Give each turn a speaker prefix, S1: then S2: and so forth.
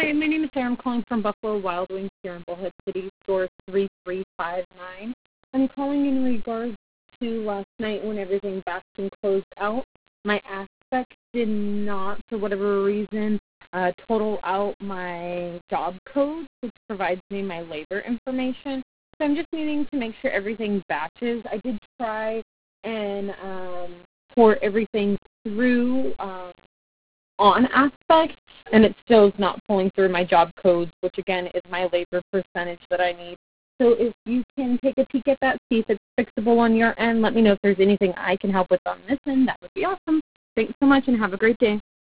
S1: Hi, my name is Sarah. I'm calling from Buffalo Wild Wings here in Bullhead City, store 3359. I'm calling in regards to last night when everything backed and closed out. My Aspect did not, for whatever reason, total out my job code, which provides me my labor information. So I'm just needing to make sure everything batches. I did try and port everything through on Aspect, and it still is not pulling through my job codes, which again is my labor percentage that I need. So if you can take a peek at that, see if it's fixable on your end, let me know if there's anything I can help with on this end. That would be awesome. Thanks so much and have a great day.